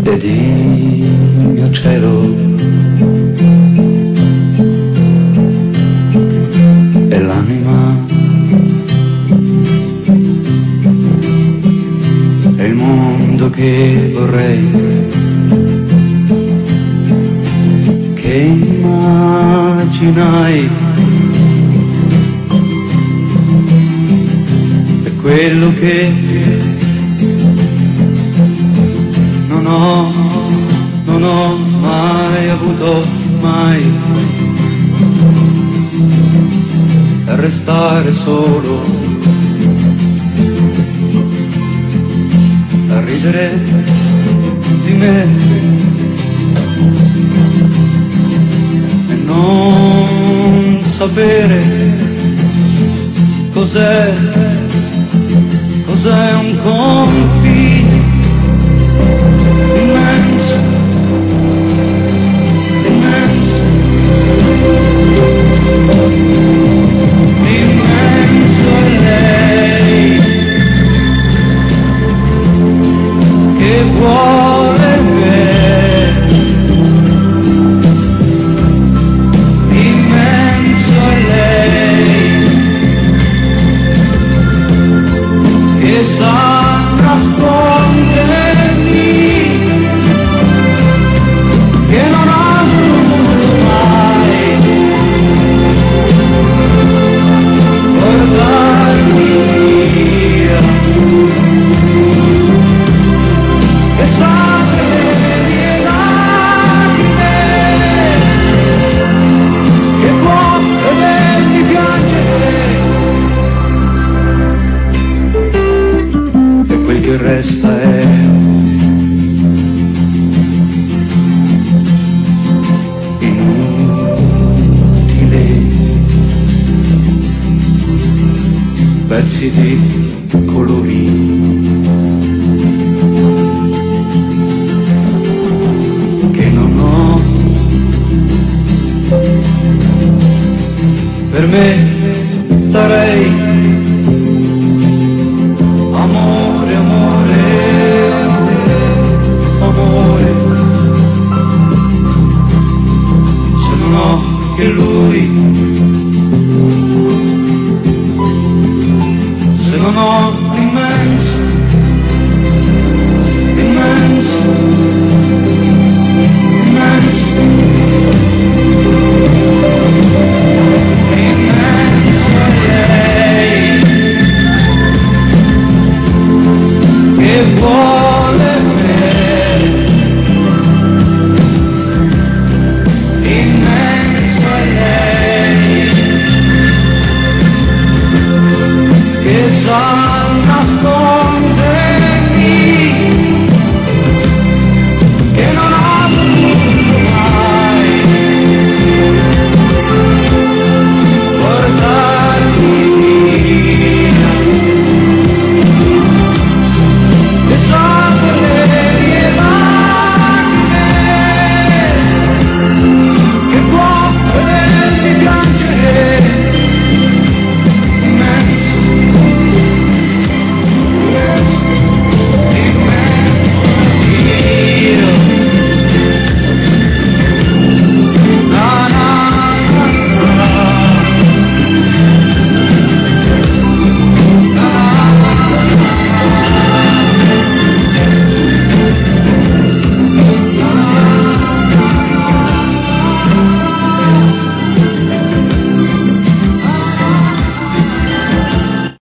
ed il mio cielo è l'anima, è il mondo che vorrei, che immaginai, è quello che non ho mai avuto, mai, a restare solo, a ridere di me e non sapere cos'è un confine immenso, immenso, immenso è lei che vuole me, immenso è lei che sa nascondermi, che non ho voluto mai portarmi via, che sa di me, che può vedermi piangere, e quel che resta è inutile, pezzi di colori